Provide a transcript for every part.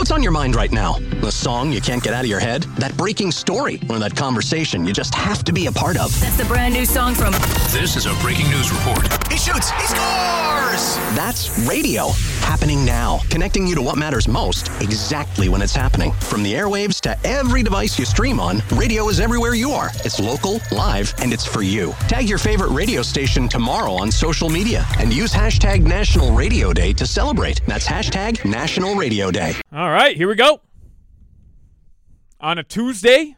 What's on your mind right now? The song you can't get out of your head? That breaking story? Or that conversation you just have to be a part of? That's the brand new song from... This is a breaking news report. He shoots! He scores! That's radio. Happening now. Connecting you to what matters most, exactly when it's happening. From the airwaves to every device you stream on, radio is everywhere you are. It's local, live, and it's for you. Tag your favorite radio station tomorrow on social media and use hashtag National Radio Day to celebrate. That's hashtag National Radio Day. All right, here we go. On a Tuesday,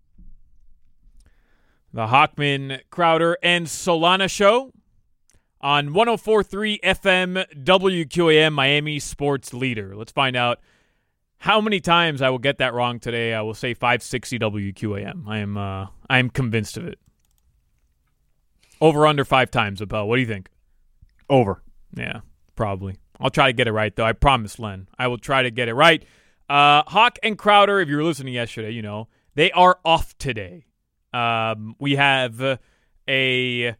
the Hochman, Crowder, and Solana show on 104.3 FM WQAM, Miami Sports Leader. Let's find out how many times I will get that wrong today. I will say 560 WQAM. I am convinced of it. Over under 5 times, Abel. What do you think? Over. Yeah, probably. I'll try to get it right, though. I promise, Len. I will try to get it right. Hawk and Crowder, if you were listening yesterday, you know, they are off today. We have a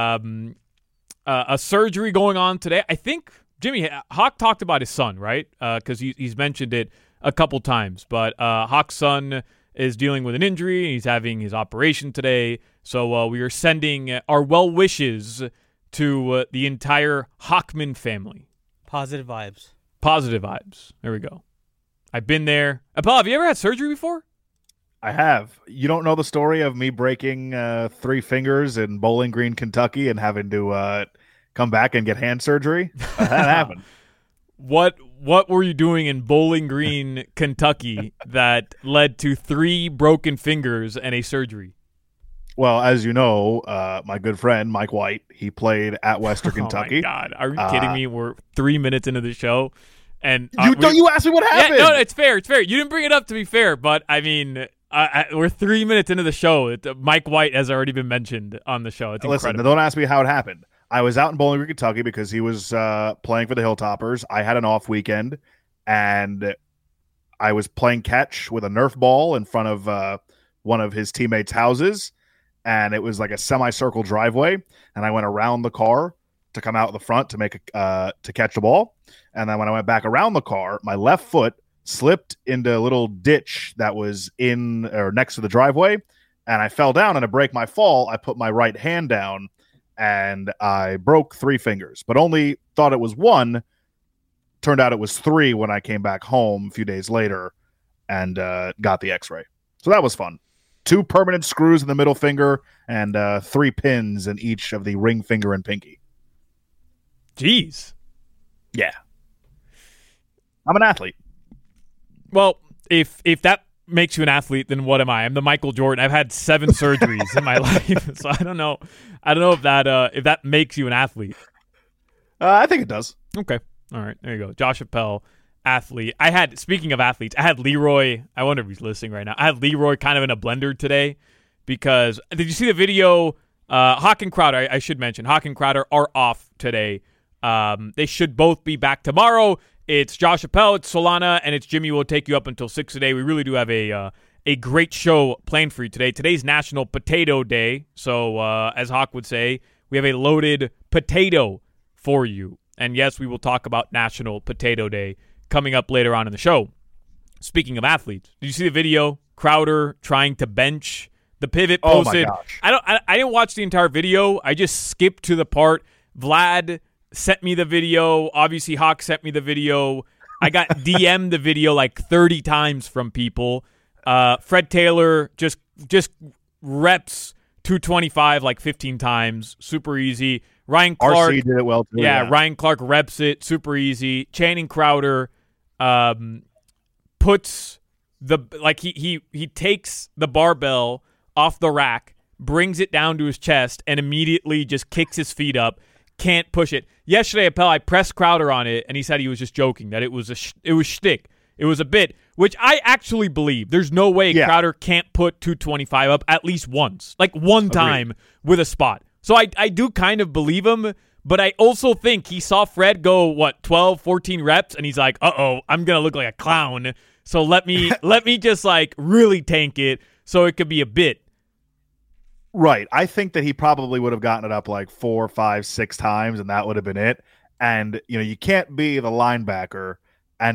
surgery going on today. I think, Jimmy, Hawk talked about his son, right? Because he's mentioned it a couple times. But Hawk's son is dealing with an injury. He's having his operation today. So we are sending our well wishes to the entire Hochman family. Positive vibes. Positive vibes. There we go. I've been there. Apollo, have you ever had surgery before? I have. You don't know the story of me breaking 3 fingers in Bowling Green, Kentucky, and having to come back and get hand surgery? That happened. What were you doing in Bowling Green, Kentucky that led to 3 broken fingers and a surgery? Well, as you know, my good friend Mike White, he played at Western Kentucky. Oh my God, are you kidding me? We're 3 minutes into the show, and you asked me what happened. Yeah, no, it's fair. It's fair. You didn't bring it up to be fair, but I mean, we're 3 minutes into the show. Mike White has already been mentioned on the show. It's Listen, incredible. don't ask me how it happened. I was out in Bowling Green, Kentucky because he was playing for the Hilltoppers. I had an off weekend, and I was playing catch with a Nerf ball in front of one of his teammates' houses. And it was like a semicircle driveway, and I went around the car to come out the front to make to catch the ball. And then when I went back around the car, my left foot slipped into a little ditch that was in or next to the driveway, and I fell down. And to break my fall, I put my right hand down, and I broke 3 fingers, but only thought it was 1. Turned out it was 3 when I came back home a few days later and got the X-ray. So that was fun. 2 permanent screws in the middle finger and 3 pins in each of the ring finger and pinky. Jeez. Yeah. I'm an athlete. Well, if that makes you an athlete, then what am I? I'm the Michael Jordan. I've had 7 surgeries in my life, so I don't know. I don't know if that makes you an athlete. I think it does. Okay. All right. There you go. Josh Appel. Athlete. Speaking of athletes, I had Leroy. I wonder if he's listening right now. I had Leroy kind of in a blender today because did you see the video? Hawk and Crowder, I should mention, Hawk and Crowder are off today. They should both be back tomorrow. It's Josh Appel, it's Solana, and it's Jimmy. We'll take you up until 6 today. We really do have a great show planned for you today. Today's National Potato Day. So as Hawk would say, we have a loaded potato for you. And yes, we will talk about National Potato Day coming up later on in the show. Speaking of athletes, did you see the video? Crowder trying to bench the pivot posted. Oh my gosh. I didn't watch the entire video. I just skipped to the part. Vlad sent me the video. Obviously, Hawk sent me the video. I got DM'd the video like 30 times from people. Fred Taylor just reps 225 like 15 times. Super easy. Ryan Clark RC did it well too. Yeah, Ryan Clark reps it. Super easy. Channing Crowder puts he takes the barbell off the rack, brings it down to his chest, and immediately just kicks his feet up. Can't push it. Yesterday, Appel, I pressed Crowder on it, and he said he was just joking, that it was shtick. It was a bit, which I actually believe. There's no way Crowder can't put 225 up at least once, like one time with a spot. So I do kind of believe him, but I also think he saw Fred go, 12, 14 reps, and he's like, uh-oh, I'm going to look like a clown. So let me just like really tank it so it could be a bit. Right. I think that he probably would have gotten it up like 4, 5, 6 times, and that would have been it. And, you can't be the linebacker and get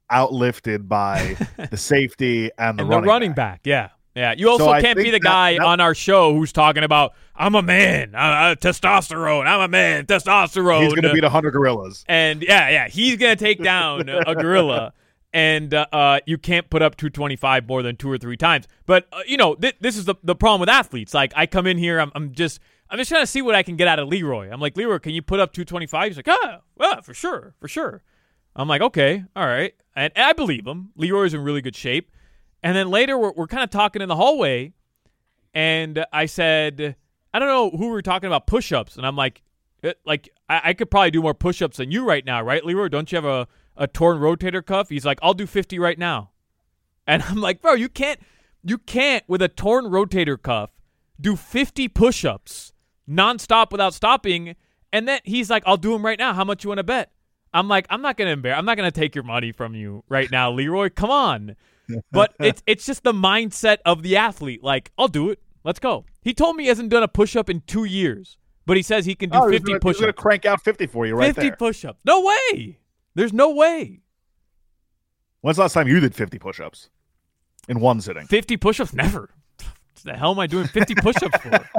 outlifted by the safety and the running back. Yeah. Yeah, you also can't be the guy on our show who's talking about, I'm a man, testosterone, I'm a man, testosterone. He's going to beat 100 gorillas. And, he's going to take down a gorilla. And you can't put up 225 more than 2 or 3 times. But, this is the problem with athletes. Like, I come in here, I'm just trying to see what I can get out of Leroy. I'm like, Leroy, can you put up 225? He's like, for sure. I'm like, okay, all right. And I believe him. Leroy's in really good shape. And then later, we're kind of talking in the hallway, and I said, I don't know who we were talking about push-ups, and I'm like I could probably do more push-ups than you right now, right, Leroy? Don't you have a torn rotator cuff? He's like, I'll do 50 right now. And I'm like, bro, you can't with a torn rotator cuff do 50 push-ups nonstop without stopping. And then he's like, I'll do them right now. How much you want to bet? I'm like, I'm not going to take your money from you right now, Leroy. Come on. But it's just the mindset of the athlete. Like, I'll do it. Let's go. He told me he hasn't done a push-up in 2 years, but he says he can do 50 push-ups. He's going to crank out 50 for you right 50 push-ups. No way. There's no way. When's the last time you did 50 push-ups in one sitting? 50 push-ups? Never. What the hell am I doing 50 push-ups for?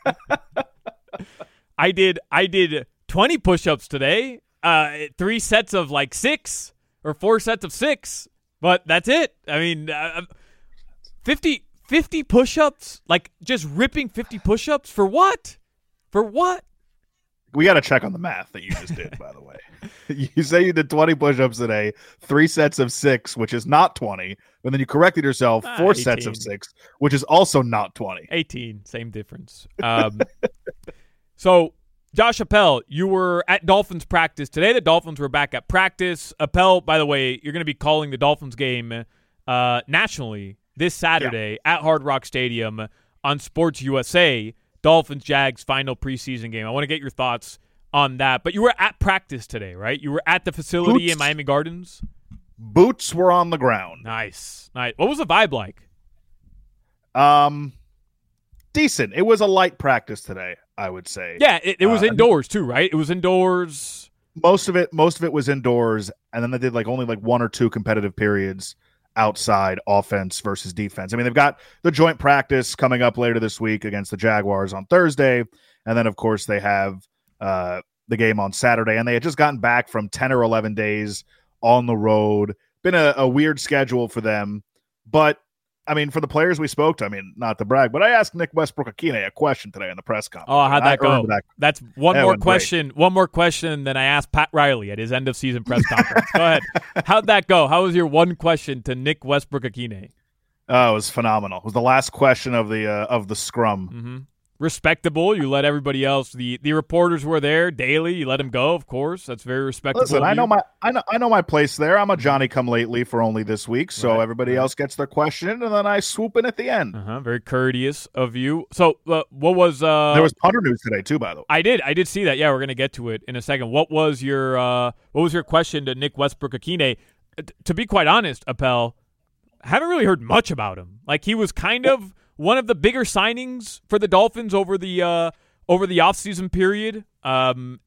I did 20 push-ups today. 3 sets of like 6 or 4 sets of 6. But that's it. I mean, 50 push-ups? Like, just ripping 50 push-ups? For what? For what? We got to check on the math that you just did, by the way. You say you did 20 push-ups today, 3 sets of 6, which is not 20, but then you corrected yourself, 4 18. sets of 6, which is also not 20. 18, same difference. So, Josh Appel, you were at Dolphins practice today. The Dolphins were back at practice. Appel, by the way, you're going to be calling the Dolphins game nationally this Saturday at Hard Rock Stadium on Sports USA. Dolphins-Jags final preseason game. I want to get your thoughts on that. But you were at practice today, right? You were at the facility in Miami Gardens? Boots were on the ground. Nice. What was the vibe like? Decent. It was a light practice today, I would say. Yeah, it was indoors too, right? It was indoors. Most of it was indoors, and then they did only 1 or 2 competitive periods outside, offense versus defense. I mean, they've got the joint practice coming up later this week against the Jaguars on Thursday, and then of course they have the game on Saturday, and they had just gotten back from 10 or 11 days on the road. Been a weird schedule for them, but I mean, for the players we spoke to, I mean, not to brag, but I asked Nick Westbrook-Akine a question today in the press conference. Oh, how'd that go? That's one more question. Great. One more question than I asked Pat Riley at his end of season press conference. Go ahead. How'd that go? How was your one question to Nick Westbrook-Akine? Oh, it was phenomenal. It was the last question of the scrum. Mm-hmm. Respectable. You let everybody else. The reporters were there daily. You let them go, of course. That's very respectable. Listen, I know my place there. I'm a Johnny come lately for only this week, so everybody else gets their question, and then I swoop in at the end. Very courteous of you. So, what was there was punter news today too, by the way. I did see that. Yeah, we're gonna get to it in a second. What was your question to Nick Westbrook-Akine? To be quite honest, Appel, haven't really heard much about him. Like, he was kind of one of the bigger signings for the Dolphins over the offseason period. I'm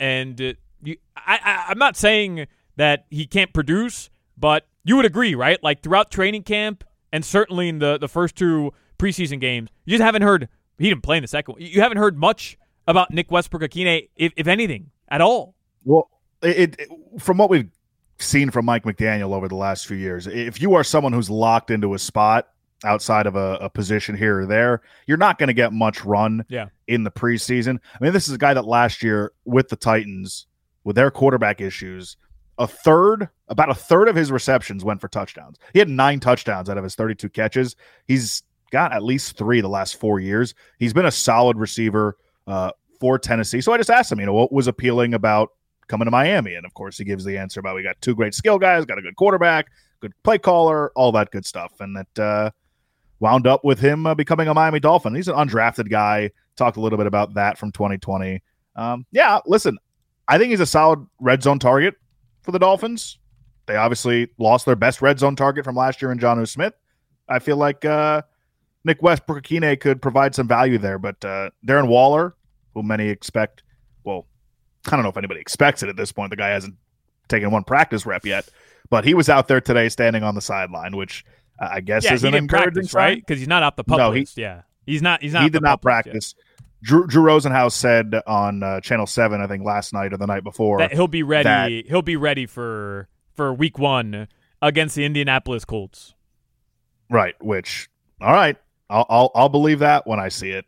not saying that he can't produce, but you would agree, right? Like, throughout training camp and certainly in the first 2 preseason games, you just haven't heard – he didn't play in the second one. You haven't heard much about Nick Westbrook-Akine, if anything, at all. Well, from what we've seen from Mike McDaniel over the last few years, if you are someone who's locked into a spot – outside of a position here or there, you're not going to get much run in the preseason. I mean, this is a guy that last year with the Titans, with their quarterback issues, about a third of his receptions went for touchdowns. He had 9 touchdowns out of his 32 catches. He's got at least 3 the last 4 years. He's been a solid receiver for Tennessee. So I just asked him, what was appealing about coming to Miami? And of course he gives the answer about we got 2 great skill guys, got a good quarterback, good play caller, all that good stuff. And that wound up with him becoming a Miami Dolphin. He's an undrafted guy. Talked a little bit about that from 2020. Listen, I think he's a solid red zone target for the Dolphins. They obviously lost their best red zone target from last year in Jonnu Smith. I feel like Nick Westbrook-Akine could provide some value there. But Darren Waller, who many expect, well, I don't know if anybody expects it at this point. The guy hasn't taken 1 practice rep yet. But he was out there today standing on the sideline, which I guess is an encouraging practice, right? Because he's not off the pup list. He's not. He did not practice. Drew Rosenhaus said on Channel 7, I think last night or the night before, that he'll be ready. He'll be ready for Week 1 against the Indianapolis Colts. Right. Which, all right, I'll believe that when I see it.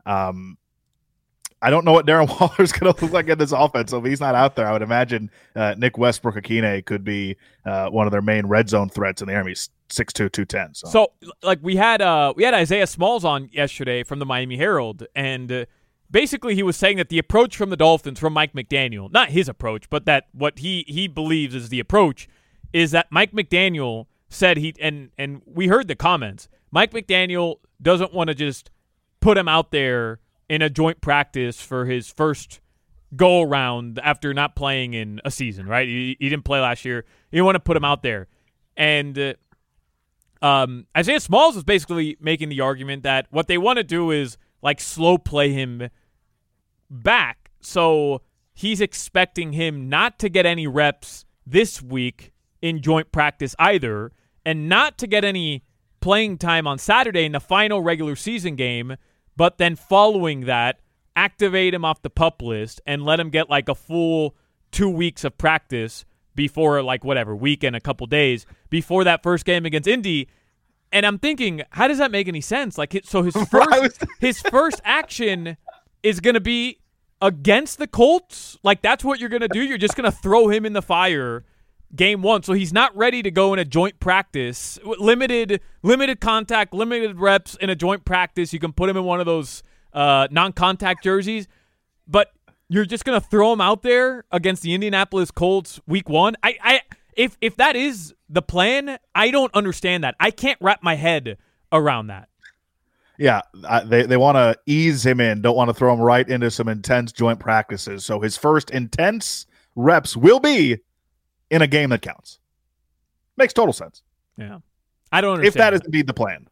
I don't know what Darren Waller's going to look like in this offense. So if he's not out there, I would imagine Nick Westbrook-Akine could be one of their main red zone threats in the Army. 6'2", 210. So like we had Isaiah Smalls on yesterday from the Miami Herald, and basically he was saying that the approach from the Dolphins, from Mike McDaniel, not his approach, but that what he believes is the approach, is that Mike McDaniel said and we heard the comments. Mike McDaniel doesn't want to just put him out there in a joint practice for his first go-around after not playing in a season, right? He didn't play last year. You don't want to put him out there. And Isaiah Smalls was basically making the argument that what they want to do is like slow play him back. So he's expecting him not to get any reps this week in joint practice either, and not to get any playing time on Saturday in the final regular season game, but then following that, activate him off the PUP list and let him get like a full 2 weeks of practice before like whatever, week and a couple days before that first game against Indy. And I'm thinking, how does that make any sense? Like, so his first action is going to be against the Colts? Like, that's what you're going to do? You're just going to throw him in the fire game 1. So he's not ready to go in a joint practice. Limited contact, limited reps in a joint practice. You can put him in one of those non-contact jerseys. But you're just going to throw him out there against the Indianapolis Colts week 1? If that is the plan, I don't understand that. I can't wrap my head around that. Yeah, they want to ease him in, don't want to throw him right into some intense joint practices. So his first intense reps will be in a game that counts. Makes total sense. Yeah. I don't understand. If that is indeed the plan.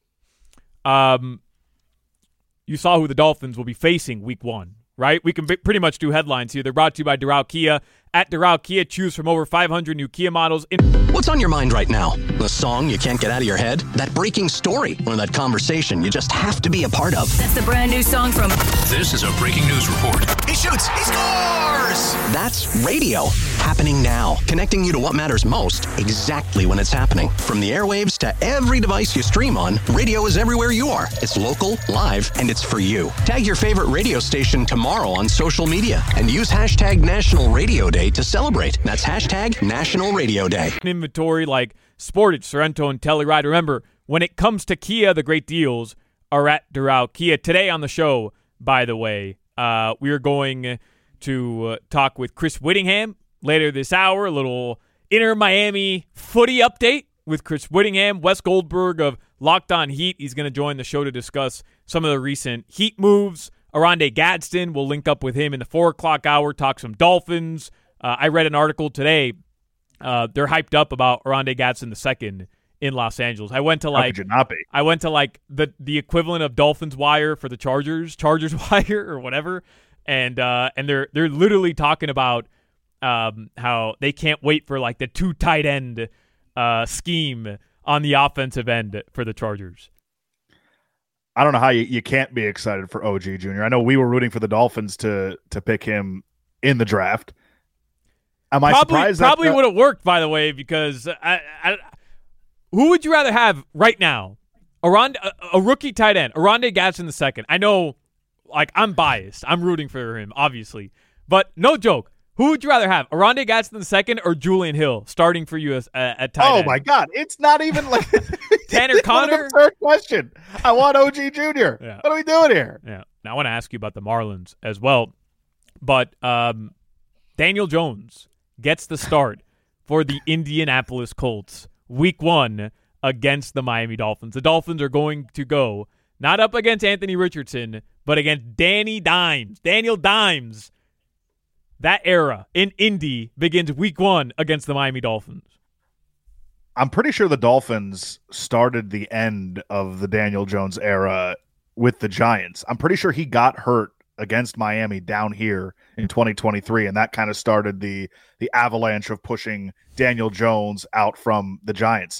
You saw who the Dolphins will be facing week 1, right? We can pretty much do headlines here. They're brought to you by Doral Kia. At Doral Kia, choose from over 500 new Kia models. What's on your mind right now? The song you can't get out of your head? That breaking story? Or that conversation you just have to be a part of? That's the brand new song from... This is a breaking news report. He shoots. He scores. That's radio. Happening now. Connecting you to what matters most exactly when it's happening. From the airwaves to every device you stream on, radio is everywhere you are. It's local, live, and it's for you. Tag your favorite radio station tomorrow on social media and use hashtag National Radio Day to celebrate. That's hashtag National Radio Day. Inventory like Sportage, Sorrento, and Telluride. Remember, when it comes to Kia, the great deals are at Doral Kia. Today on the show, by the way, we are going to talk with Chris Whittingham later this hour. A little Inter Miami footy update with Chris Whittingham. Wes Goldberg of Locked On Heat. He's going to join the show to discuss some of the recent Heat moves. Aronde Gadsden, we'll link up with him in the 4 o'clock hour, talk some Dolphins. I read an article today. They're hyped up about Aronde Gadsden II in Los Angeles. I went to How could you not be? I went to like the equivalent of Dolphins Wire for the Chargers Wire or whatever, and they're literally talking about how they can't wait for like the 2 tight end scheme on the offensive end for the Chargers. I don't know how you can't be excited for OG Jr. I know we were rooting for the Dolphins to pick him in the draft. Am I surprised? Probably would have worked, by the way, because who would you rather have right now? A rookie tight end, Aronde Gadsden II. I know, like, I'm biased. I'm rooting for him, obviously. But no joke. Who would you rather have, Aronde Gadsden II or Julian Hill, starting for you as at tight end? Oh, my God. It's not even like Tanner Conner? Third question. I want OG Jr. Yeah. What are we doing here? Yeah. Now, I want to ask you about the Marlins as well. But Daniel Jones gets the start for the Indianapolis Colts week 1 against the Miami Dolphins. The Dolphins are going to go not up against Anthony Richardson, but against Daniel Dimes. That era in Indy begins week 1 against the Miami Dolphins. I'm pretty sure the Dolphins started the end of the Daniel Jones era with the Giants. I'm pretty sure he got hurt against Miami down here in 2023, and that kind of started the avalanche of pushing Daniel Jones out from the Giants.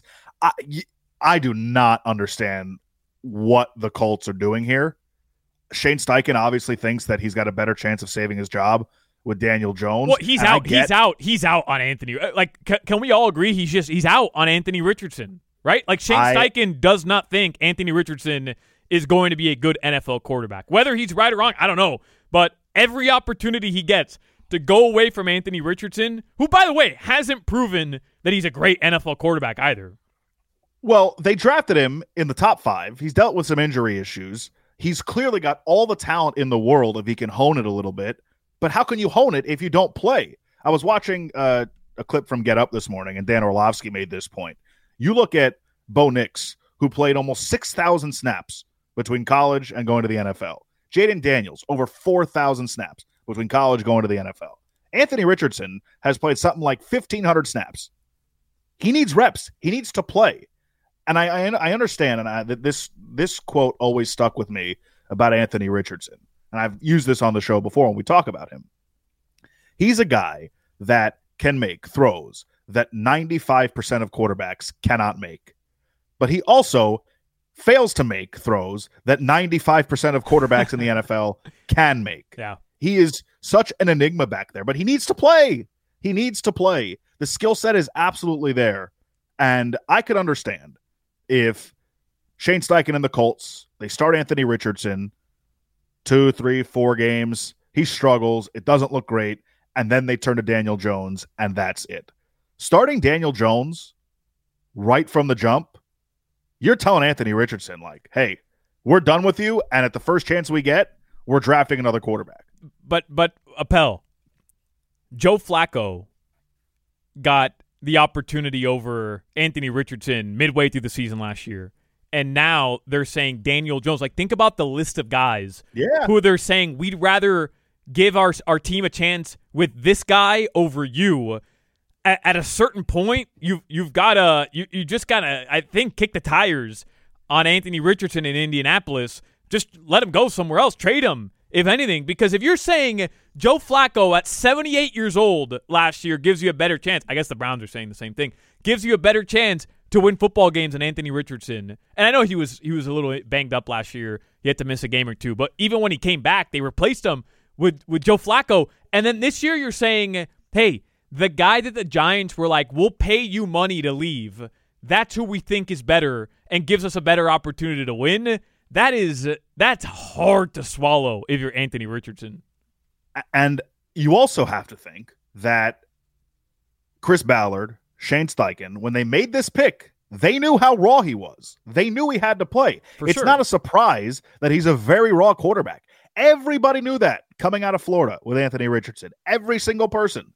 I do not understand what the Colts are doing here. Shane Steichen obviously thinks that he's got a better chance of saving his job with Daniel Jones. Well, he's out on Anthony. Like, can we all agree he's out on Anthony Richardson, right? Like, Shane Steichen does not think Anthony Richardson is going to be a good NFL quarterback. Whether he's right or wrong, I don't know. But every opportunity he gets to go away from Anthony Richardson, who, by the way, hasn't proven that he's a great NFL quarterback either. Well, they drafted him in the top 5. He's dealt with some injury issues. He's clearly got all the talent in the world if he can hone it a little bit. But how can you hone it if you don't play? I was watching a clip from Get Up this morning, and Dan Orlovsky made this point. You look at Bo Nix, who played almost 6,000 snaps between college and going to the NFL. Jaden Daniels, over 4,000 snaps between college going to the NFL. Anthony Richardson has played something like 1,500 snaps. He needs reps. He needs to play. And I understand, and that this quote always stuck with me about Anthony Richardson. And I've used this on the show before when we talk about him. He's a guy that can make throws that 95% of quarterbacks cannot make. But he also fails to make throws that 95% of quarterbacks in the NFL can make. Yeah. He is such an enigma back there, but he needs to play. He needs to play. The skill set is absolutely there. And I could understand if Shane Steichen and the Colts, they start Anthony Richardson 2, 3, 4 games, he struggles, it doesn't look great, and then they turn to Daniel Jones, and that's it. Starting Daniel Jones right from the jump, you're telling Anthony Richardson, like, hey, we're done with you, and at the first chance we get, we're drafting another quarterback. But Appel, Joe Flacco got the opportunity over Anthony Richardson midway through the season last year. And now they're saying Daniel Jones. Like, think about the list of guys who they're saying we'd rather give our team a chance with this guy over you. At a certain point, you've got to you just got to, I think, kick the tires on Anthony Richardson in Indianapolis. Just let him go somewhere else. Trade him, if anything. Because if you're saying Joe Flacco at 78 years old last year gives you a better chance, I guess the Browns are saying the same thing, gives you a better chance to win football games than Anthony Richardson. And I know he was a little banged up last year. He had to miss a game or two. But even when he came back, they replaced him with Joe Flacco. And then this year you're saying, hey, the guy that the Giants were like, we'll pay you money to leave, that's who we think is better and gives us a better opportunity to win. That's hard to swallow if you're Anthony Richardson. And you also have to think that Chris Ballard, Shane Steichen, when they made this pick, they knew how raw he was. They knew he had to play. It's not a surprise that he's a very raw quarterback. Everybody knew that coming out of Florida with Anthony Richardson. Every single person.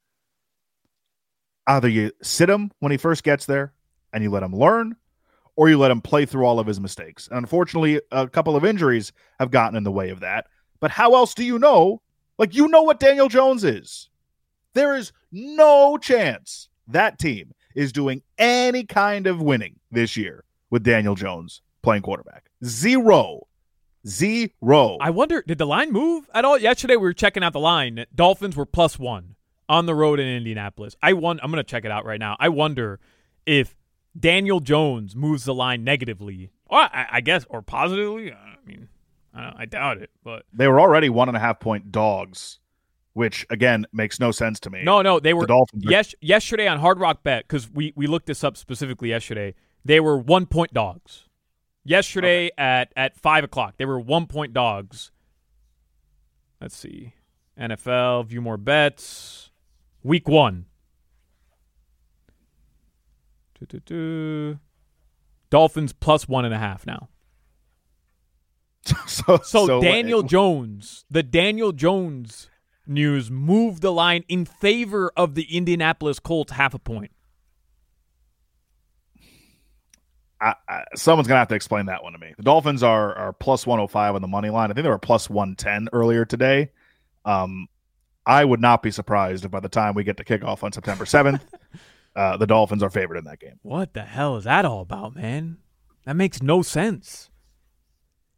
Either you sit him when he first gets there and you let him learn, or you let him play through all of his mistakes. And unfortunately, a couple of injuries have gotten in the way of that. But how else do you know? Like, you know what Daniel Jones is. There is no chance that team is doing any kind of winning this year with Daniel Jones playing quarterback. Zero. I wonder, did the line move at all? Yesterday we were checking out the line. Dolphins were +1 on the road in Indianapolis. I'm going to check it out right now. I wonder if Daniel Jones moves the line negatively, or I guess, or positively. I mean, I doubt it, but they were already 1.5 point dogs, which again makes no sense to me. No, they were yesterday on Hard Rock Bet, because we looked this up specifically yesterday. They were 1 point dogs. Yesterday at 5:00, they were 1 point dogs. Let's see, NFL, view more bets, week 1. Dolphins +1.5 now. So Daniel Jones, the Daniel Jones news moved the line in favor of the Indianapolis Colts 0.5 point. Someone's going to have to explain that one to me. The Dolphins are +105 on the money line. I think they were +110 earlier today. I would not be surprised if by the time we get to kickoff on September 7th, the Dolphins are favored in that game. What the hell is that all about, man? That makes no sense.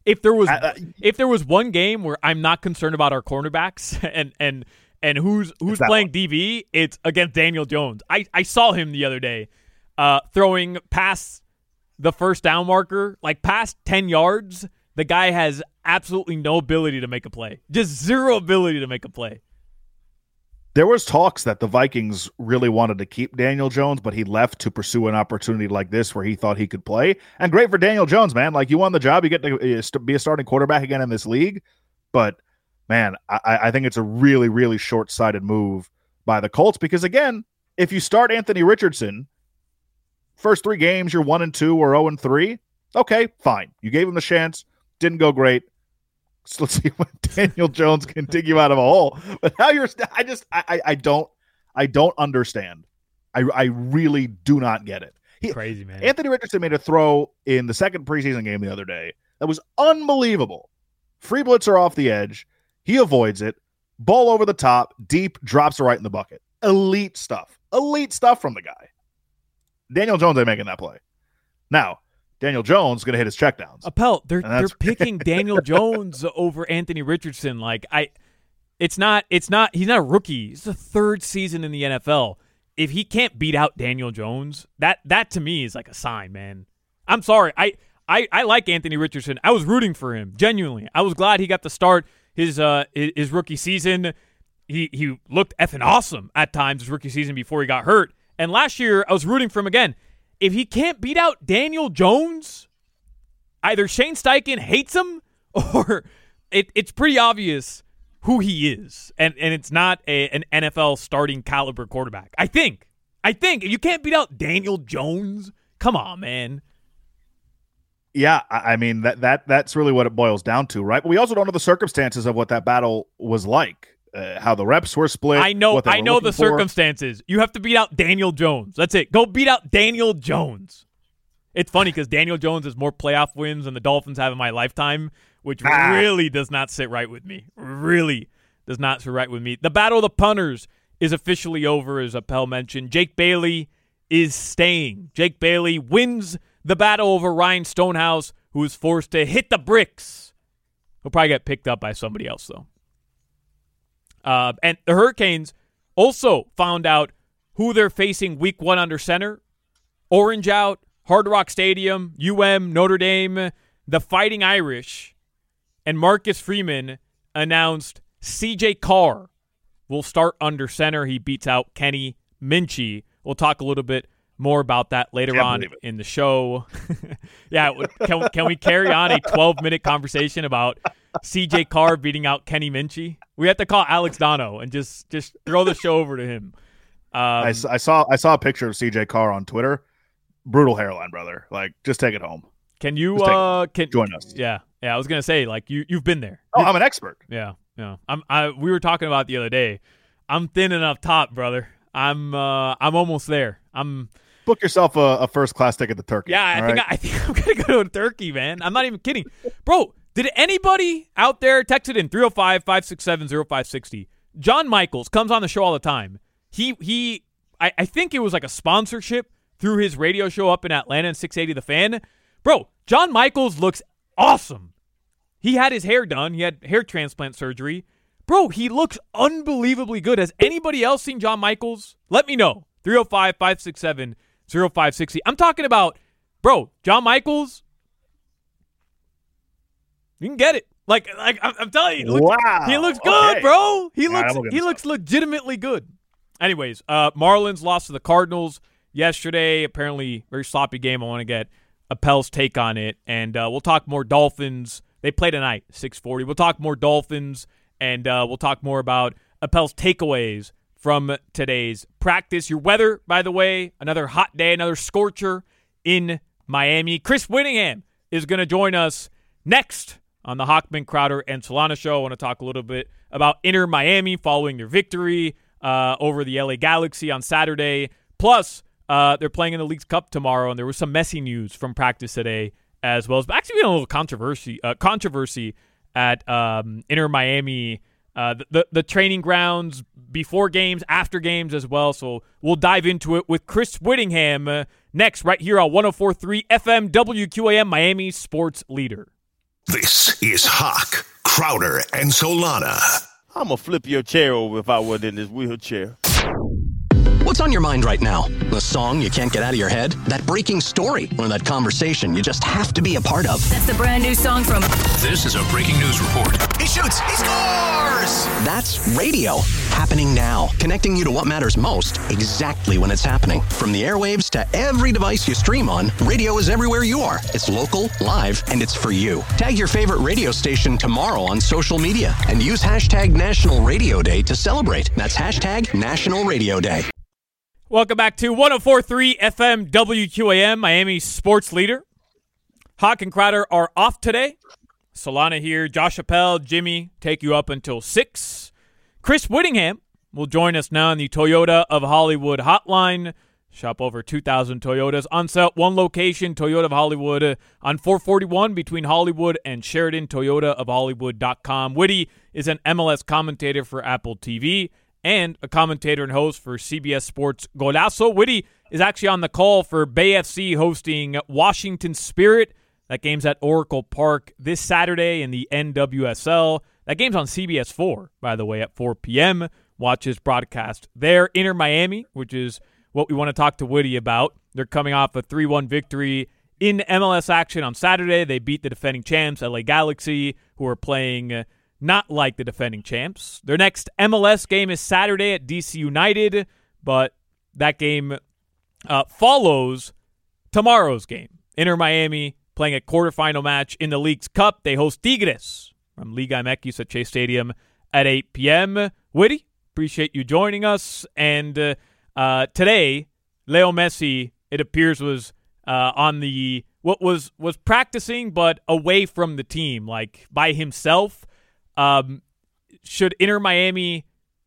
if there was one game where I'm not concerned about our cornerbacks and who's playing DB, it's against Daniel Jones. I saw him the other day throwing past the first down marker, like past 10 yards. The guy has absolutely no ability to make a play. Just zero ability to make a play. There was talks that the Vikings really wanted to keep Daniel Jones, but he left to pursue an opportunity like this where he thought he could play. And great for Daniel Jones, man. Like, you won the job. You get to be a starting quarterback again in this league. But, man, I think it's a really, really short-sighted move by the Colts because, again, if you start Anthony Richardson, first 3 games, you're 1-2 or 0-3. Okay, fine. You gave him the chance. Didn't go great. So let's see when Daniel Jones can dig you out of a hole. But now I don't understand. I really do not get it. Crazy, man. Anthony Richardson made a throw in the second preseason game the other day that was unbelievable. Free blitzer off the edge. He avoids it. Ball over the top, deep, drops it right in the bucket. Elite stuff. Elite stuff from the guy. Daniel Jones ain't making that play. Now, Daniel Jones is going to hit his checkdowns. Appel, they're picking Daniel Jones over Anthony Richardson. Like, he's not a rookie. It's the 3rd season in the NFL. If he can't beat out Daniel Jones, that to me is like a sign, man. I'm sorry. I like Anthony Richardson. I was rooting for him, genuinely. I was glad he got to start his rookie season. He looked effing awesome at times his rookie season before he got hurt. And last year, I was rooting for him again. If he can't beat out Daniel Jones, either Shane Steichen hates him or it's pretty obvious who he is. And it's not an NFL starting caliber quarterback. I think if you can't beat out Daniel Jones, come on, man. Yeah, I mean, that's really what it boils down to, right? But we also don't know the circumstances of what that battle was like. How the reps were split. I know the circumstances. You have to beat out Daniel Jones. That's it. Go beat out Daniel Jones. It's funny because Daniel Jones has more playoff wins than the Dolphins have in my lifetime, which really does not sit right with me. Really does not sit right with me. The battle of the punters is officially over, as Appel mentioned. Jake Bailey is staying. Jake Bailey wins the battle over Ryan Stonehouse, who is forced to hit the bricks. He'll probably get picked up by somebody else, though. And the Hurricanes also found out who they're facing week 1 under center. Orange out, Hard Rock Stadium, Notre Dame, the Fighting Irish, and Marcus Freeman announced CJ Carr will start under center. He beats out Kenny Minchey. We'll talk a little bit more about that later on in the show. Yeah, can we carry on a 12-minute conversation about CJ Carr beating out Kenny Minchey? We have to call Alex Dono and just throw the show over to him. I saw a picture of CJ Carr on Twitter. Brutal hairline, brother. Like, just take it home. Can you join us? Yeah. I was gonna say, like, you've been there. Oh, I'm an expert. Yeah. We were talking about it the other day. I'm thin and up top, brother. I'm almost there. Book yourself a first class ticket to Turkey. Yeah, I think I'm gonna go to Turkey, man. I'm not even kidding, bro. Did anybody out there text it in 305-567-0560? John Michaels comes on the show all the time. I think it was like a sponsorship through his radio show up in Atlanta in 680 The Fan. Bro, John Michaels looks awesome. He had his hair done. He had hair transplant surgery. Bro, he looks unbelievably good. Has anybody else seen John Michaels? Let me know. 305-567-0560. I'm talking about, bro, John Michaels. You can get it. Like I'm telling you, he looks good, okay. Bro. He looks legitimately good. Anyways, Marlins lost to the Cardinals yesterday. Apparently, very sloppy game. I want to get Appel's take on it, and we'll talk more Dolphins. They play tonight, 6:40. We'll talk more Dolphins, and we'll talk more about Appel's takeaways from today's practice. Your weather, by the way, another hot day, another scorcher in Miami. Chris Whittingham is going to join us next on the Hochman, Crowder, and Solana show. I want to talk a little bit about Inter Miami following their victory over the LA Galaxy on Saturday. Plus, they're playing in the Leagues Cup tomorrow, and there was some messy news from practice today as well. It's actually been a little controversy at Inter Miami, the training grounds before games, after games as well. So we'll dive into it with Chris Whittingham next, right here on 104.3 FM WQAM, Miami Sports Leader. This is Hawk, Crowder, and Solana. I'm going to flip your chair over if I wasn't in this wheelchair. What's on your mind right now? The song you can't get out of your head? That breaking story? Or that conversation you just have to be a part of? That's the brand new song from... This is a breaking news report. He shoots. He scores. That's radio. Happening now. Connecting you to what matters most exactly when it's happening. From the airwaves to every device you stream on, radio is everywhere you are. It's local, live, and it's for you. Tag your favorite radio station tomorrow on social media and use hashtag National Radio Day to celebrate. That's hashtag National Radio Day. Welcome back to 104.3 FM WQAM, Miami's sports leader. Hawk and Crowder are off today. Solana here, Josh Appel, Jimmy take you up until 6. Chris Whittingham will join us now on the Toyota of Hollywood hotline. Shop over 2,000 Toyotas on sale at one location, Toyota of Hollywood, on 441 between Hollywood and Sheridan, toyotaofhollywood.com. Whitty is an MLS commentator for Apple TV and a commentator and host for CBS Sports Golazo. Whitty is actually on the call for Bay FC hosting Washington Spirit. That game's at Oracle Park this Saturday in the NWSL. That game's on CBS 4, by the way, at 4 p.m. Watch his broadcast there. Inter Miami, which is what we want to talk to Whitty about. They're coming off a 3-1 victory in MLS action on Saturday. They beat the defending champs, LA Galaxy, who are playing not like the defending champs. Their next MLS game is Saturday at DC United, but that game follows tomorrow's game. Inter Miami playing a quarterfinal match in the League's Cup. They host Tigres from Liga MX at Chase Stadium at 8 p.m. Whitty, appreciate you joining us. And today, Leo Messi, it appears, was on the was practicing, but away from the team, like by himself. Should Inter Miami,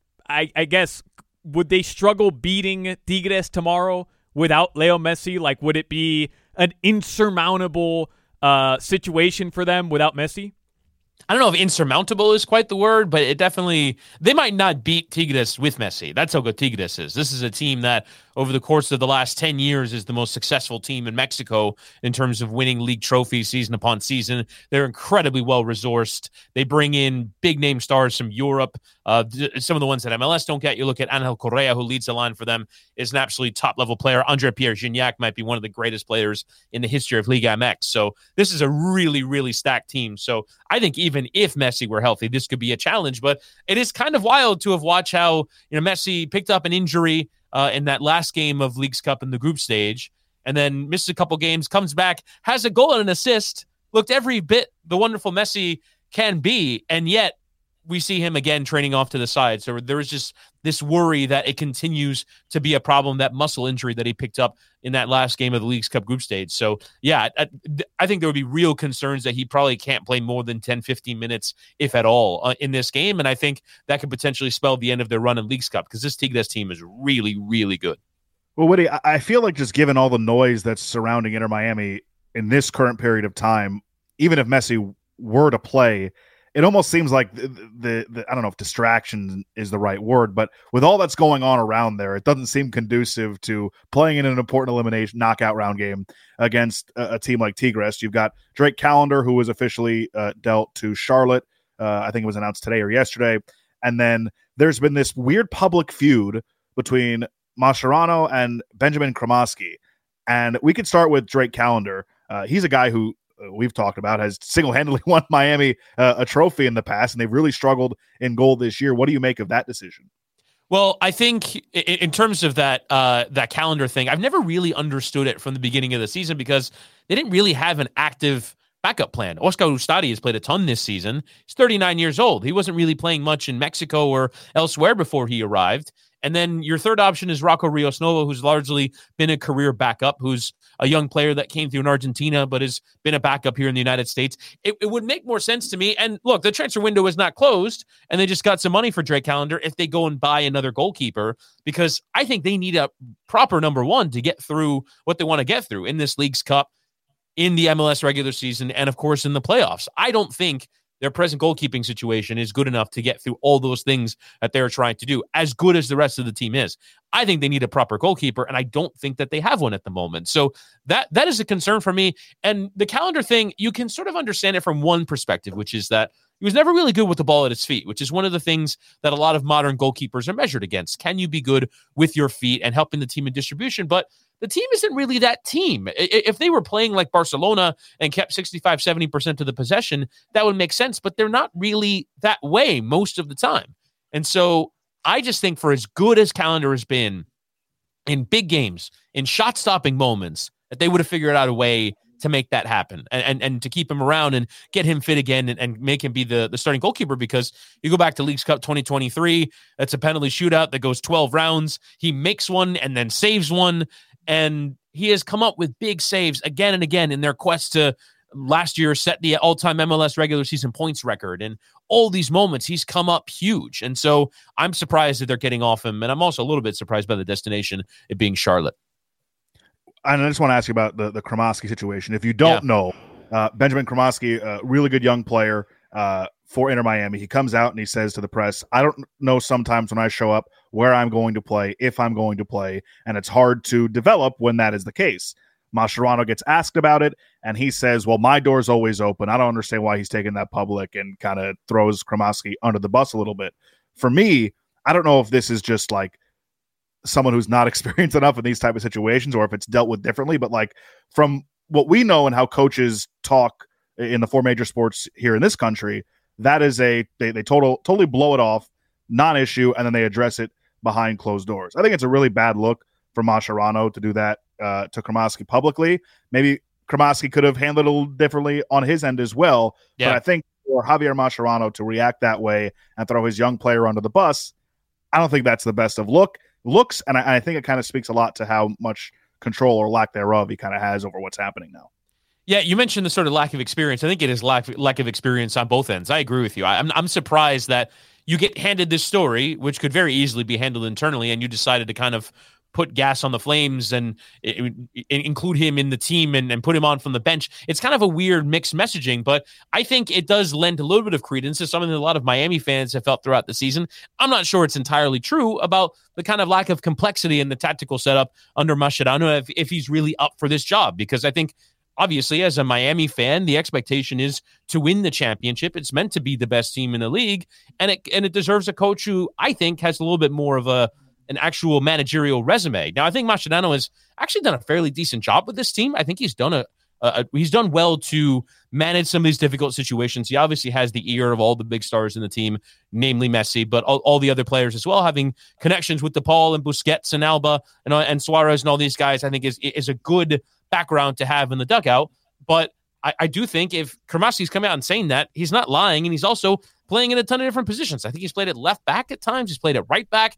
I guess, would they struggle beating Tigres tomorrow without Leo Messi? Like, would it be an insurmountable situation for them without Messi? I don't know if insurmountable is quite the word, but it definitely, they might not beat Tigres with Messi. That's how good Tigres is. This is a team that over the course of the last 10 years is the most successful team in Mexico in terms of winning league trophies season upon season. They're incredibly well-resourced. They bring in big-name stars from Europe. Some of the ones that MLS don't get. You look at Angel Correa, who leads the line for them, is an absolutely top-level player. Andre-Pierre Gignac might be one of the greatest players in the history of Liga MX. So this is a really, really stacked team. So I think even if Messi were healthy, this could be a challenge. But it is kind of wild to have watched how Messi picked up an injury in that last game of Leagues Cup in the group stage, and then misses a couple games, comes back, has a goal and an assist, looked every bit the wonderful Messi can be, and yet we see him again training off to the side. So there is just this worry that it continues to be a problem, that muscle injury that he picked up in that last game of the Leagues Cup group stage. So, yeah, I think there would be real concerns that he probably can't play more than 10, 15 minutes, if at all, in this game. And I think that could potentially spell the end of their run in Leagues Cup because this Tigres team is really, really good. Well, Whitty, I feel like just given all the noise that's surrounding Inter Miami in this current period of time, even if Messi were to play, it almost seems like the I don't know if distraction is the right word, but with all that's going on around there, it doesn't seem conducive to playing in an important elimination knockout round game against a team like Tigres. You've got Drake Callender, who was officially dealt to Charlotte. I think it was announced today or yesterday. And then there's been this weird public feud between Mascherano and Benjamin Cremaschi. And we could start with Drake Callender. He's a guy who we've talked about has single-handedly won Miami a trophy in the past, and they've really struggled in goal this year. What do you make of that decision? Well, I think in terms of that calendar thing, I've never really understood it from the beginning of the season because they didn't really have an active backup plan. Oscar Ustadi has played a ton this season. He's 39 years old. He wasn't really playing much in Mexico or elsewhere before he arrived. And then your third option is Rocco Rios Novo, who's largely been a career backup, who's a young player that came through in Argentina, but has been a backup here in the United States. It would make more sense to me. And look, the transfer window is not closed, and they just got some money for Drake Callender if they go and buy another goalkeeper, because I think they need a proper number one to get through what they want to get through in this Leagues Cup, in the MLS regular season, and of course in the playoffs. I don't think their present goalkeeping situation is good enough to get through all those things that they're trying to do, as good as the rest of the team is. I think they need a proper goalkeeper, and I don't think that they have one at the moment. So that is a concern for me. And the calendar thing, you can sort of understand it from one perspective, which is that he was never really good with the ball at his feet, which is one of the things that a lot of modern goalkeepers are measured against. Can you be good with your feet and helping the team in distribution? But the team isn't really that team. If they were playing like Barcelona and kept 65, 70% of the possession, that would make sense, but they're not really that way most of the time. And so I just think for as good as Calendar has been in big games, in shot-stopping moments, that they would have figured out a way to make that happen and to keep him around and get him fit again and make him be the starting goalkeeper. Because you go back to Leagues Cup 2023, that's a penalty shootout that goes 12 rounds. He makes one and then saves one. And he has come up with big saves again and again in their quest to last year set the all-time MLS regular season points record. And all these moments, he's come up huge. And so I'm surprised that they're getting off him. And I'm also a little bit surprised by the destination, it being Charlotte. And I just want to ask you about the Cremaschi situation. If you don't know, Benjamin Cremaschi, a really good young player for Inter Miami. He comes out and he says to the press, I don't know sometimes when I show up where I'm going to play, if I'm going to play, and it's hard to develop when that is the case. Mascherano gets asked about it, and he says, well, my door's always open. I don't understand why he's taking that public, and kind of throws Cremaschi under the bus a little bit. For me, I don't know if this is just like someone who's not experienced enough in these type of situations or if it's dealt with differently, but like from what we know and how coaches talk in the four major sports here in this country, that is they totally blow it off, non-issue, and then they address it behind closed doors. I think it's a really bad look for Mascherano to do that to Cremaschi publicly. Maybe Cremaschi could have handled it a little differently on his end as well. Yeah. But I think for Javier Mascherano to react that way and throw his young player under the bus, I don't think that's the best of looks, and I think it kind of speaks a lot to how much control or lack thereof he kind of has over what's happening now. Yeah, you mentioned the sort of lack of experience. I think it is lack of experience on both ends. I agree with you. I'm surprised that you get handed this story, which could very easily be handled internally, and you decided to kind of put gas on the flames and include him in the team and put him on from the bench. It's kind of a weird mixed messaging, but I think it does lend a little bit of credence to something that a lot of Miami fans have felt throughout the season. I'm not sure it's entirely true about the kind of lack of complexity in the tactical setup under Mascherano if he's really up for this job, because I think obviously, as a Miami fan, the expectation is to win the championship. It's meant to be the best team in the league, and it deserves a coach who I think has a little bit more of an actual managerial resume. Now, I think Mascherano has actually done a fairly decent job with this team. I think he's done he's done well to manage some of these difficult situations. He obviously has the ear of all the big stars in the team, namely Messi, but all the other players as well, having connections with DePaul and Busquets and Alba and Suarez and all these guys, I think is a good background to have in the dugout. But I do think if Cremaschi's come out and saying that, he's not lying, and he's also playing in a ton of different positions. I think he's played at left back at times. He's played at right back.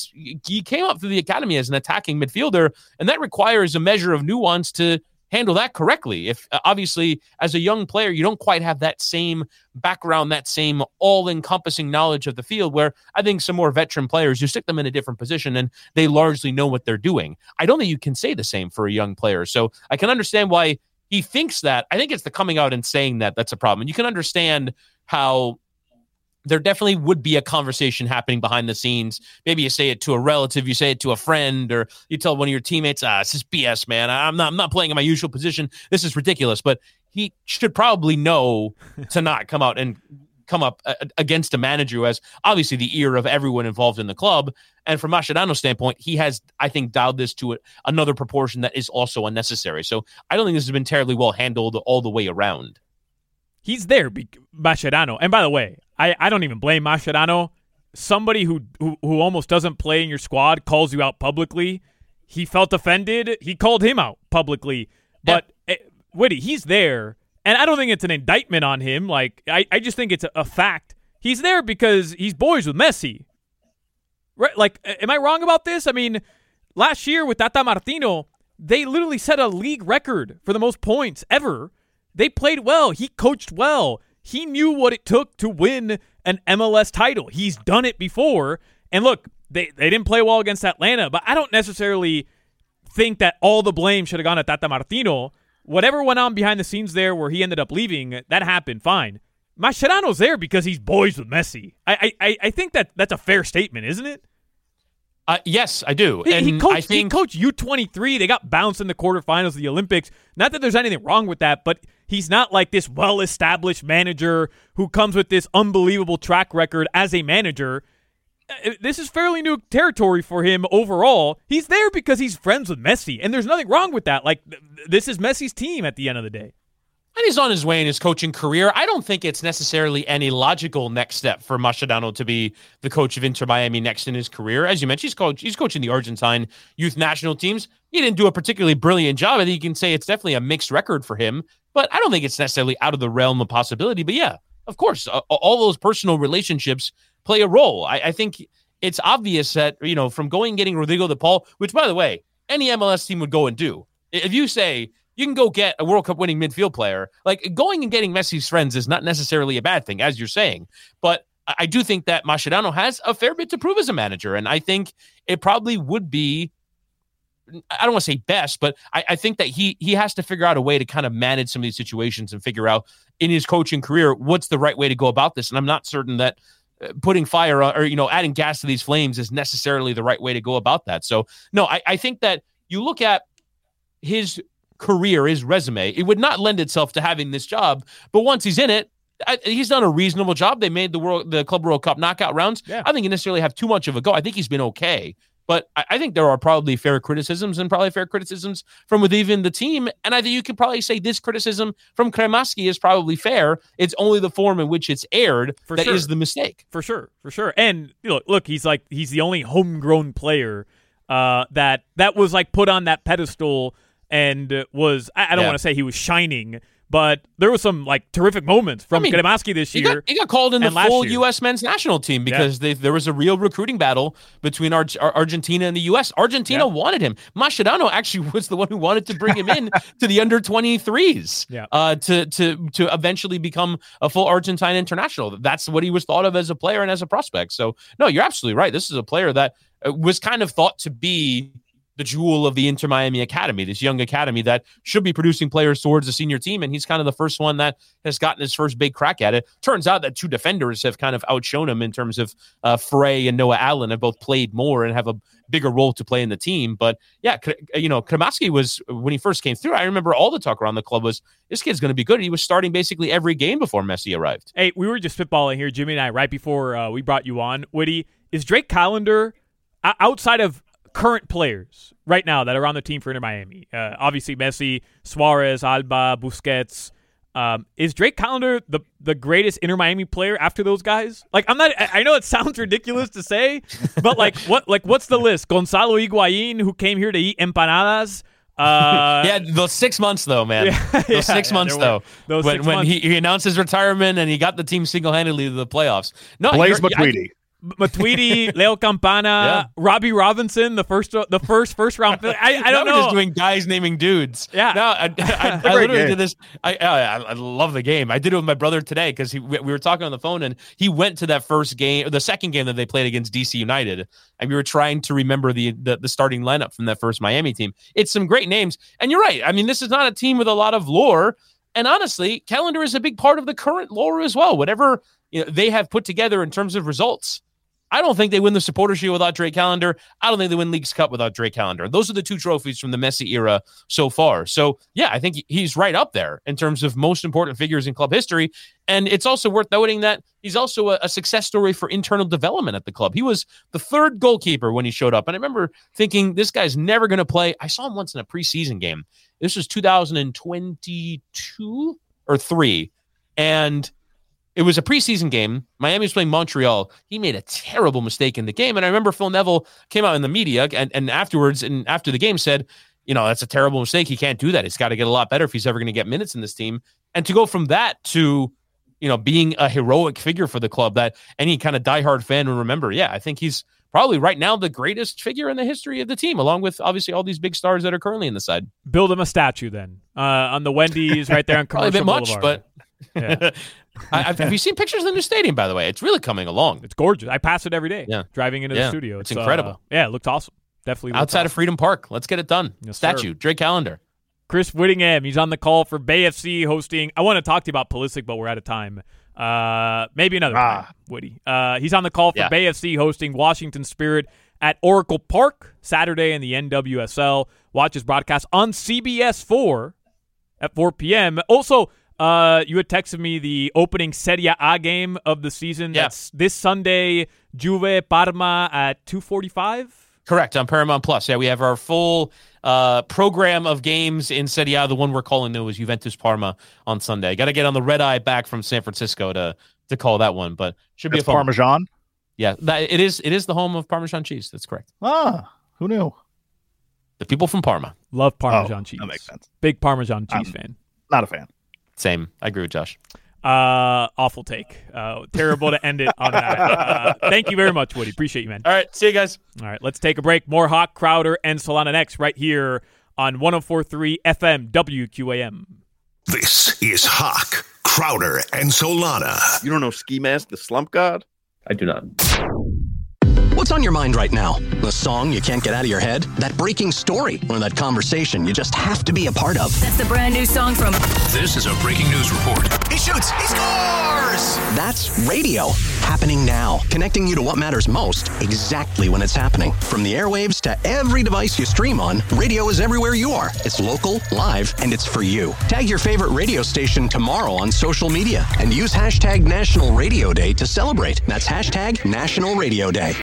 He came up through the academy as an attacking midfielder, and that requires a measure of nuance to handle that correctly. If obviously as a young player, you don't quite have that same background, that same all-encompassing knowledge of the field, where I think some more veteran players, you stick them in a different position and they largely know what they're doing. I don't think you can say the same for a young player. So I can understand why he thinks that. I think it's the coming out and saying that that's a problem. And you can understand how there definitely would be a conversation happening behind the scenes. Maybe you say it to a relative, you say it to a friend, or you tell one of your teammates, this is BS, man. I'm not playing in my usual position. This is ridiculous. But he should probably know to not come out and come up against a manager who has obviously the ear of everyone involved in the club. And from Mascherano's standpoint, he has, I think, dialed this to another proportion that is also unnecessary. So I don't think this has been terribly well handled all the way around. He's there, Mascherano. And by the way, I don't even blame Mascherano. Somebody who almost doesn't play in your squad calls you out publicly. He felt offended. He called him out publicly. But Whitty, he's there. And I don't think it's an indictment on him. Like I just think it's a fact. He's there because he's boys with Messi. Right? Like, am I wrong about this? I mean, last year with Tata Martino, they literally set a league record for the most points ever. They played well. He coached well. He knew what it took to win an MLS title. He's done it before. And look, they didn't play well against Atlanta, but I don't necessarily think that all the blame should have gone to Tata Martino. Whatever went on behind the scenes there where he ended up leaving, that happened, fine. Mascherano's there because he's boys with Messi. I think that's a fair statement, isn't it? Yes, I do. He coached U23. They got bounced in the quarterfinals of the Olympics. Not that there's anything wrong with that, but he's not like this well-established manager who comes with this unbelievable track record as a manager. This is fairly new territory for him overall. He's there because he's friends with Messi, and there's nothing wrong with that. Like, this is Messi's team at the end of the day. And he's on his way in his coaching career. I don't think it's necessarily any logical next step for Mascherano to be the coach of Inter Miami next in his career. As you mentioned, he's coaching the Argentine youth national teams. He didn't do a particularly brilliant job. I think you can say it's definitely a mixed record for him, but I don't think it's necessarily out of the realm of possibility. But yeah, of course, all those personal relationships play a role. I think it's obvious that, from going and getting Rodrigo de Paul, which, by the way, any MLS team would go and do. If you say you can go get a World Cup winning midfield player, like going and getting Messi's friends is not necessarily a bad thing, as you're saying. But I do think that Mascherano has a fair bit to prove as a manager. And I think it probably would be, I don't want to say best, but I think that he has to figure out a way to kind of manage some of these situations and figure out in his coaching career what's the right way to go about this. And I'm not certain that putting fire on, or adding gas to these flames is necessarily the right way to go about that. So no, I think that you look at his career, his resume, it would not lend itself to having this job. But once he's in it, he's done a reasonable job. They made the Club World Cup knockout rounds. Yeah. I don't think he necessarily have too much of a go. I think he's been okay. But I think there are probably fair criticisms and probably fair criticisms from within the team. And I think you could probably say this criticism from Cremaschi is probably fair. It's only the form in which it's aired that is the mistake. For sure. And look, he's the only homegrown player that was like put on that pedestal and was, I don't want to say he was shining, but there was some like terrific moments from Cremaschi this year. He got called in the full U.S. men's national team because there was a real recruiting battle between Argentina and the U.S. Argentina wanted him. Mascherano actually was the one who wanted to bring him in to the under-23s to eventually become a full Argentine international. That's what he was thought of as a player and as a prospect. So, no, you're absolutely right. This is a player that was kind of thought to be the jewel of the Inter Miami Academy, this young academy that should be producing players towards the senior team. And he's kind of the first one that has gotten his first big crack at it. Turns out that two defenders have kind of outshone him in terms of Frey and Noah Allen have both played more and have a bigger role to play in the team. But yeah, Cremaschi was, when he first came through, I remember all the talk around the club was, this kid's going to be good. He was starting basically every game before Messi arrived. Hey, we were just spitballing here, Jimmy and I, right before we brought you on. Woody, is Drake Callender, outside of current players right now that are on the team for Inter Miami, obviously Messi, Suarez, Alba, Busquets, is Drake Callender the greatest Inter Miami player after those guys? Like, I know it sounds ridiculous to say, but what's the list? Gonzalo Higuain, who came here to eat empanadas. Those 6 months though, man. Those 6 months though. When he announced his retirement and he got the team single-handedly to the playoffs. No, Blaise Matuidi. Matuidi, Leo Campana, Robbie Robinson, the first round. I don't know. We're just doing guys naming dudes. Yeah. No, I literally did this. I love the game. I did it with my brother today because we were talking on the phone and he went to that first game, or the second game that they played against DC United, and we were trying to remember the starting lineup from that first Miami team. It's some great names, and you're right. I mean, this is not a team with a lot of lore, and honestly, Callender is a big part of the current lore as well. Whatever they have put together in terms of results. I don't think they win the Supporter Shield without Drake Callender. I don't think they win Leagues Cup without Drake Callender. Those are the two trophies from the Messi era so far. So, yeah, I think he's right up there in terms of most important figures in club history. And it's also worth noting that he's also a success story for internal development at the club. He was the third goalkeeper when he showed up. And I remember thinking, this guy's never going to play. I saw him once in a preseason game. This was 2022 or 3. And it was a preseason game. Miami was playing Montreal. He made a terrible mistake in the game. And I remember Phil Neville came out in the media and afterwards, and after the game said, that's a terrible mistake. He can't do that. He's got to get a lot better if he's ever going to get minutes in this team. And to go from that to, being a heroic figure for the club that any kind of diehard fan will remember. Yeah, I think he's probably right now the greatest figure in the history of the team, along with obviously all these big stars that are currently in the side. Build him a statue then on the Wendy's right there on Commercial Boulevard. But yeah. Have you seen pictures of the new stadium, by the way? It's really coming along. It's gorgeous. I pass it every day driving into the studio. It's incredible. It looks awesome. Definitely outside of Freedom Park. Let's get it done. Yes, statue, sir. Drake Callender. Chris Whittingham, he's on the call for Bay FC hosting. I want to talk to you about Pulisic, but we're out of time. Maybe another time, Woody. He's on the call for Bay FC hosting Washington Spirit at Oracle Park Saturday in the NWSL. Watch his broadcast on CBS 4 at 4 p.m. Also, you had texted me the opening Serie A game of the season. Yeah. That's this Sunday, Juve Parma at 2:45. Correct, on Paramount Plus. Yeah, we have our full program of games in Serie A. The one we're calling now is Juventus Parma on Sunday. Got to get on the red eye back from San Francisco to call that one, but should be a fun Parmesan. one. Yeah, it is the home of Parmesan cheese. That's correct. Who knew? The people from Parma Love Parmesan cheese. That makes sense. Big Parmesan cheese fan. Not a fan. Same. I agree with Josh. Awful take. Terrible to end it on that. Thank you very much, Woody. Appreciate you, man. All right, see you guys. All right, let's take a break. More Hawk, Crowder, and Solana next right here on 104.3 FM WQAM. This is Hawk, Crowder, and Solana. You don't know Ski Mask, the slump god? I do not. What's on your mind right now? The song you can't get out of your head? That breaking story? Or that conversation you just have to be a part of? That's the brand new song from... This is a breaking news report. He shoots. He scores. That's radio. Happening now. Connecting you to what matters most exactly when it's happening. From the airwaves to every device you stream on, radio is everywhere you are. It's local, live, and it's for you. Tag your favorite radio station tomorrow on social media and use hashtag National Radio Day to celebrate. That's hashtag National Radio Day.